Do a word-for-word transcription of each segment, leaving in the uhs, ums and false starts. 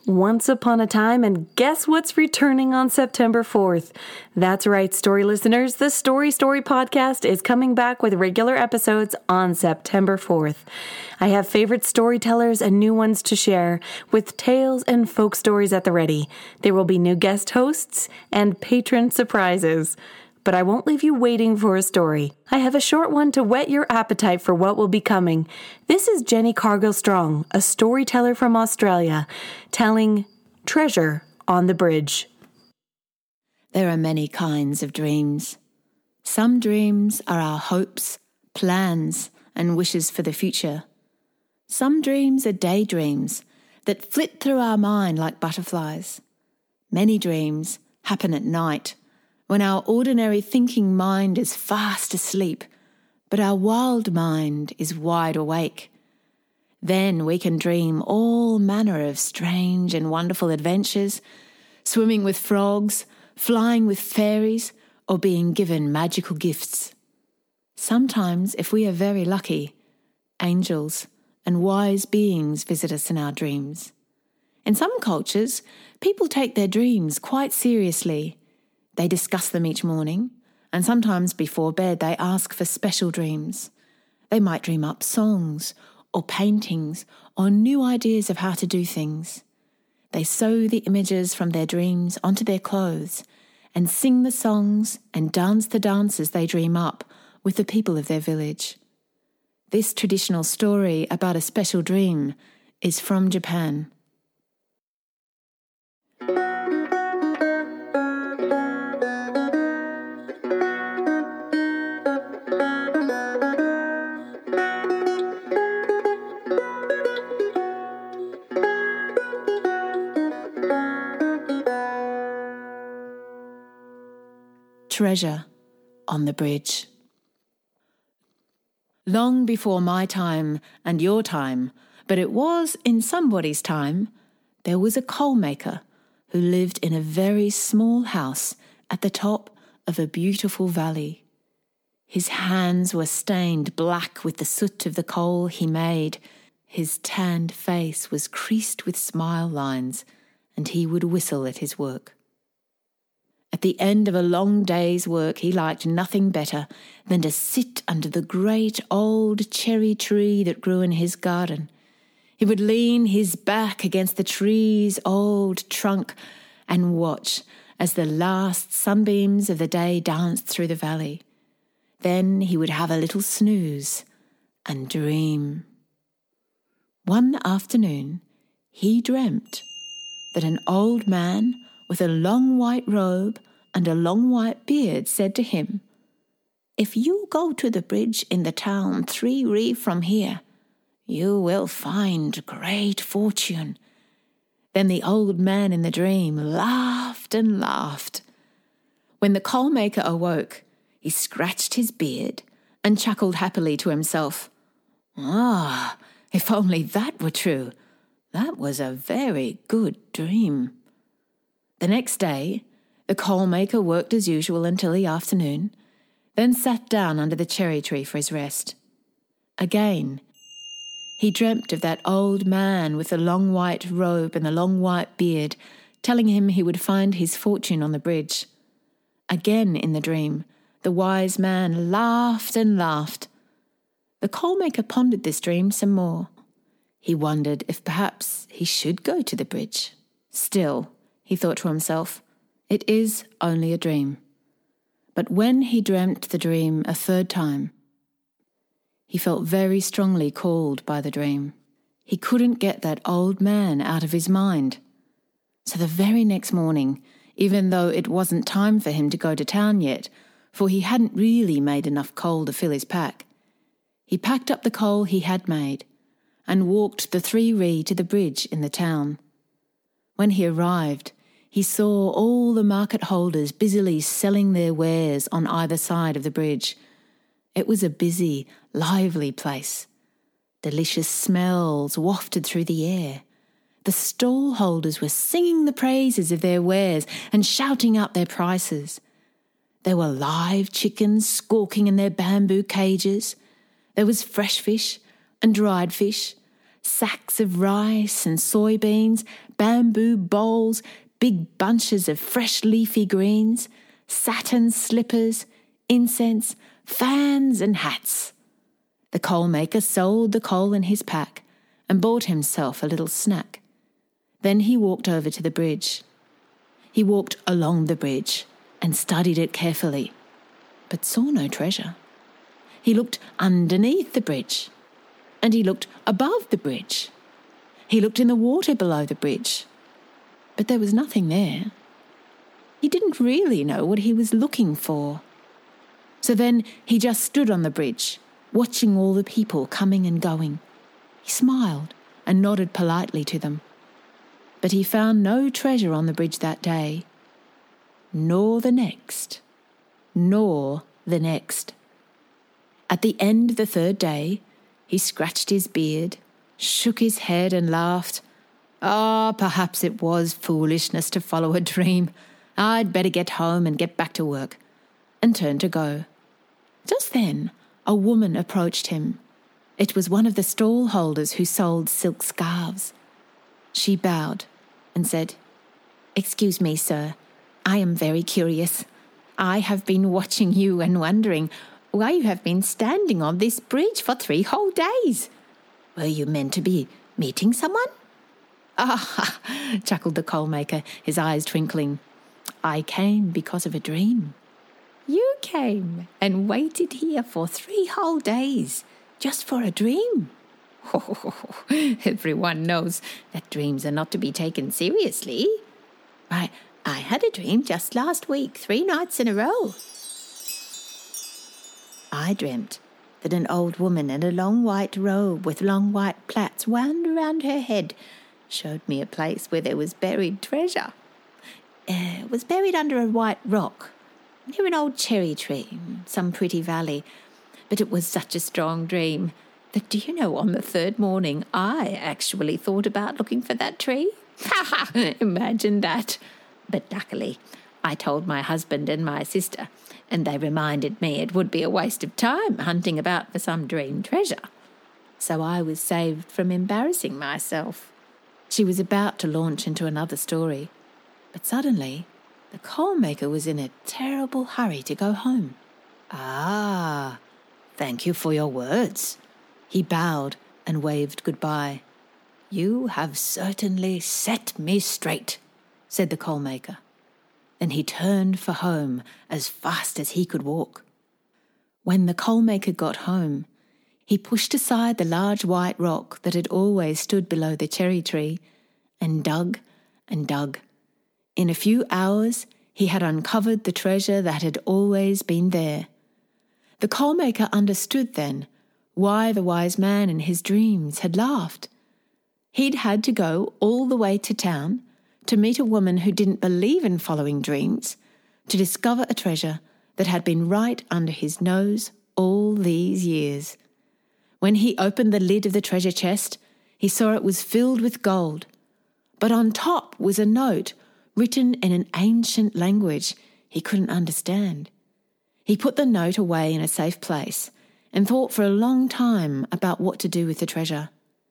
Once upon a time, and guess what's returning on September fourth? That's right, story listeners. The Story Story podcast is coming back with regular episodes on September fourth. I have favorite storytellers and new ones to share, with tales and folk stories at the ready. There will be new guest hosts and patron surprises. But I won't leave you waiting for a story. I have a short one to whet your appetite for what will be coming. This is Jenny Cargill Strong, a storyteller from Australia, telling Treasure on the Bridge. There are many kinds of dreams. Some dreams are our hopes, plans, and wishes for the future. Some dreams are daydreams that flit through our mind like butterflies. Many dreams happen at night, when our ordinary thinking mind is fast asleep, but our wild mind is wide awake. Then we can dream all manner of strange and wonderful adventures, swimming with frogs, flying with fairies, or being given magical gifts. Sometimes, if we are very lucky, angels and wise beings visit us in our dreams. In some cultures, people take their dreams quite seriously. They discuss them each morning, and sometimes before bed they ask for special dreams. They might dream up songs or paintings or new ideas of how to do things. They sew the images from their dreams onto their clothes and sing the songs and dance the dances they dream up with the people of their village. This traditional story about a special dream is from Japan. Treasure on the Bridge. Long before my time and your time, but it was in somebody's time, there was a coal maker who lived in a very small house at the top of a beautiful valley. His hands were stained black with the soot of the coal he made. His tanned face was creased with smile lines, and he would whistle at his work. At the end of a long day's work, he liked nothing better than to sit under the great old cherry tree that grew in his garden. He would lean his back against the tree's old trunk and watch as the last sunbeams of the day danced through the valley. Then he would have a little snooze and dream. One afternoon, he dreamt that an old man with a long white robe and a long white beard said to him, "If you go to the bridge in the town three ri from here, you will find great fortune." Then the old man in the dream laughed and laughed. When the coal maker awoke, he scratched his beard and chuckled happily to himself. "Ah, if only that were true. That was a very good dream." The next day, the coal maker worked as usual until the afternoon, then sat down under the cherry tree for his rest. Again, he dreamt of that old man with the long white robe and the long white beard, telling him he would find his fortune on the bridge. Again in the dream, the wise man laughed and laughed. The coal maker pondered this dream some more. He wondered if perhaps he should go to the bridge. Still, he thought to himself, it is only a dream. But when he dreamt the dream a third time, he felt very strongly called by the dream. He couldn't get that old man out of his mind. So the very next morning, even though it wasn't time for him to go to town yet, for he hadn't really made enough coal to fill his pack, he packed up the coal he had made and walked the three ri to the bridge in the town. When he arrived, he saw all the market holders busily selling their wares on either side of the bridge. It was a busy, lively place. Delicious smells wafted through the air. The stall holders were singing the praises of their wares and shouting up their prices. There were live chickens squawking in their bamboo cages. There was fresh fish and dried fish, Sacks of rice and soybeans, bamboo bowls, big bunches of fresh leafy greens, satin slippers, incense, fans and hats. The coal maker sold the coal in his pack and bought himself a little snack. Then he walked over to the bridge. He walked along the bridge and studied it carefully, but saw no treasure. He looked underneath the bridge, and he looked above the bridge. He looked in the water below the bridge, but there was nothing there. He didn't really know what he was looking for. So then he just stood on the bridge, watching all the people coming and going. He smiled and nodded politely to them. But he found no treasure on the bridge that day, nor the next, nor the next. At the end of the third day, he scratched his beard, shook his head and laughed. Ah, perhaps it was foolishness to follow a dream. I'd better get home and get back to work, and turned to go. Just then, a woman approached him. It was one of the stall holders who sold silk scarves. She bowed and said, "Excuse me, sir. I am very curious. I have been watching you and wondering why you have been standing on this bridge for three whole days. Were you meant to be meeting someone?" "Ah," chuckled the coal maker, his eyes twinkling. "I came because of a dream." "You came and waited here for three whole days just for a dream?" Oh, everyone knows that dreams are not to be taken seriously. Why, I had a dream just last week, three nights in a row. I dreamt that an old woman in a long white robe with long white plaits wound around her head showed me a place where there was buried treasure. Uh, it was buried under a white rock, near an old cherry tree, in some pretty valley. But it was such a strong dream that, do you know, on the third morning, I actually thought about looking for that tree. Ha ha! Imagine that. But luckily, I told my husband and my sister, and they reminded me it would be a waste of time hunting about for some dream treasure. So I was saved from embarrassing myself. She was about to launch into another story, but suddenly the coal maker was in a terrible hurry to go home. "Ah, thank you for your words." He bowed and waved goodbye. "You have certainly set me straight," said the coal maker. Then he turned for home as fast as he could walk. When the coal maker got home, he pushed aside the large white rock that had always stood below the cherry tree and dug and dug. In a few hours, he had uncovered the treasure that had always been there. The coal maker understood then why the wise man in his dreams had laughed. He'd had to go all the way to town to meet a woman who didn't believe in following dreams, to discover a treasure that had been right under his nose all these years. When he opened the lid of the treasure chest, he saw it was filled with gold, but on top was a note written in an ancient language he couldn't understand. He put the note away in a safe place and thought for a long time about what to do with the treasure.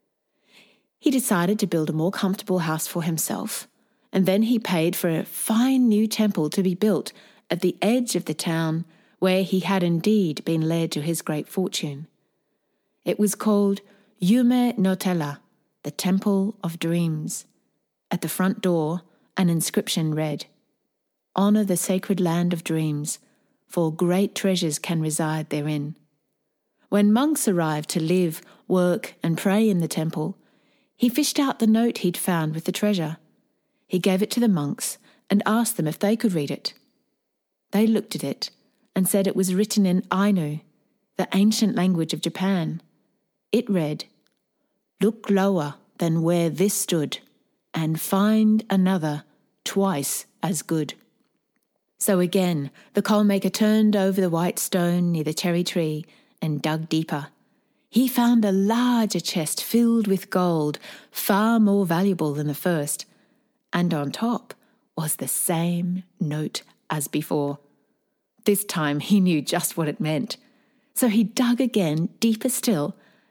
He decided to build a more comfortable house for himself, and then he paid for a fine new temple to be built at the edge of the town where he had indeed been led to his great fortune. It was called Yume no Tella, the Temple of Dreams. At the front door, an inscription read, "Honour the sacred land of dreams, for great treasures can reside therein." When monks arrived to live, work, and pray in the temple, he fished out the note he'd found with the treasure. He gave it to the monks and asked them if they could read it. They looked at it and said it was written in Ainu, the ancient language of Japan. It read, "Look lower than where this stood, and find another twice as good." So again, the coal maker turned over the white stone near the cherry tree and dug deeper. He found a larger chest filled with gold, far more valuable than the first, and on top was the same note as before. This time he knew just what it meant. So he dug again, deeper still,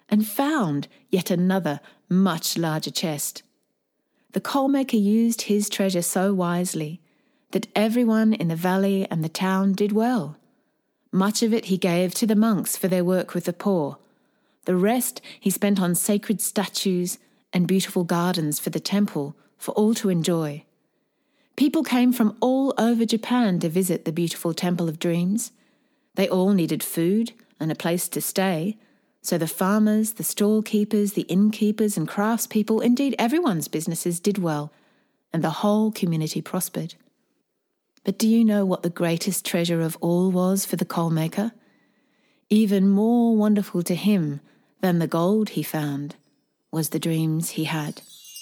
and found yet another much larger chest. The coal-maker used his treasure so wisely that everyone in the valley and the town did well. Much of it he gave to the monks for their work with the poor. The rest he spent on sacred statues and beautiful gardens for the temple for all to enjoy. People came from all over Japan to visit the beautiful Temple of Dreams. They all needed food and a place to stay, so the farmers, the stall keepers, the innkeepers and craftspeople, indeed everyone's businesses did well, and the whole community prospered. But do you know what the greatest treasure of all was for the coal-maker? Even more wonderful to him than the gold he found was the dreams he had.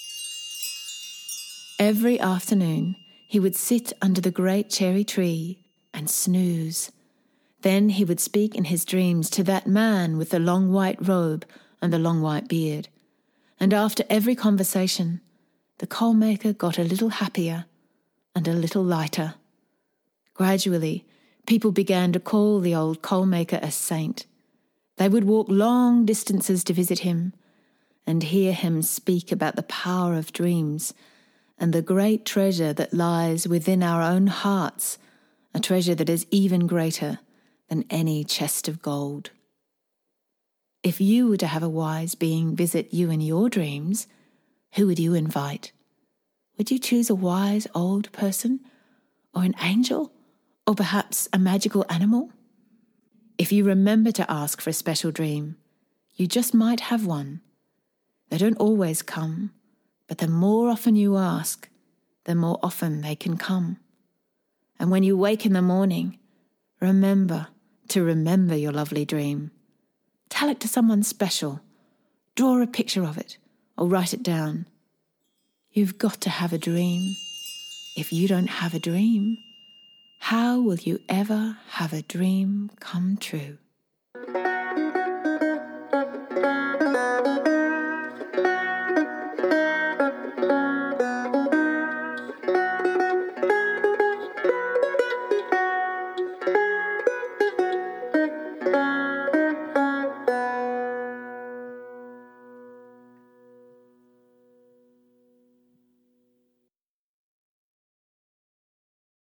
Every afternoon he would sit under the great cherry tree and snooze. Then he would speak in his dreams to that man with the long white robe and the long white beard. And after every conversation, the coal-maker got a little happier and a little lighter. Gradually, people began to call the old coal-maker a saint. They would walk long distances to visit him and hear him speak about the power of dreams and the great treasure that lies within our own hearts, a treasure that is even greater than any chest of gold. If you were to have a wise being visit you in your dreams, who would you invite? Would you choose a wise old person, or an angel, or perhaps a magical animal? If you remember to ask for a special dream, you just might have one. They don't always come, but the more often you ask, the more often they can come. And when you wake in the morning, remember to remember your lovely dream. Tell it to someone special. Draw a picture of it or write it down. You've got to have a dream. If you don't have a dream, how will you ever have a dream come true?